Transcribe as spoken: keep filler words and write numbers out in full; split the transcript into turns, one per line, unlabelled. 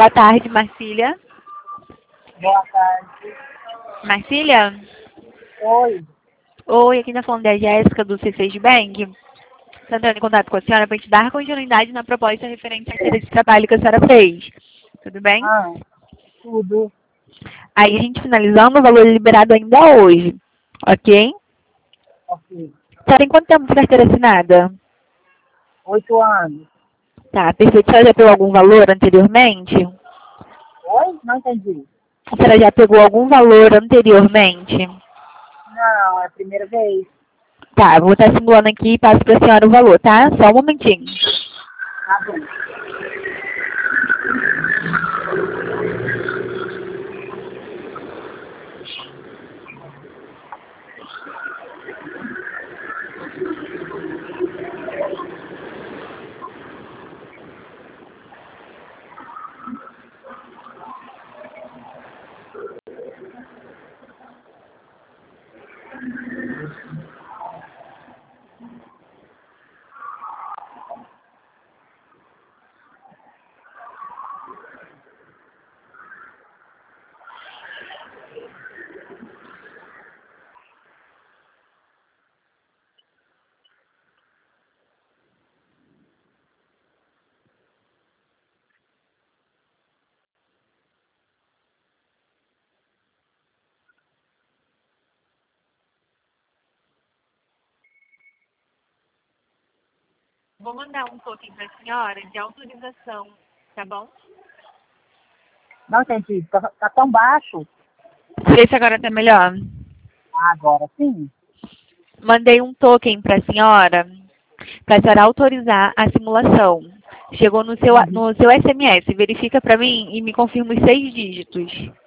Boa tarde, Marcília.
Boa tarde.
Marcília?
Oi.
Oi, aqui na falando da Jéssica do C seis Bank. Estou entrando em contato com a senhora para a gente dar continuidade na proposta referente à carteira de trabalho que a senhora fez. Tudo bem?
Ah, tudo.
Aí a gente finalizando o valor liberado ainda hoje. Ok?
Ok.
A senhora tem quanto tempo de carteira assinada?
Oito anos.
Tá, perfeito. A senhora já pegou algum valor anteriormente?
Oi? Não entendi.
A senhora já pegou algum valor anteriormente?
Não, é a primeira vez.
Tá, vou estar simulando aqui e passo para a senhora o valor, tá? Só um momentinho.
Tá bom.
Vou mandar um token para a senhora de autorização, tá bom?
Não entendi. Tá, tá tão baixo.
Vê se agora tá melhor.
Agora sim.
Mandei um token para a senhora, para a senhora autorizar a simulação. Chegou no seu,
Uhum.
no seu S M S. Verifica para mim e me confirma os seis dígitos.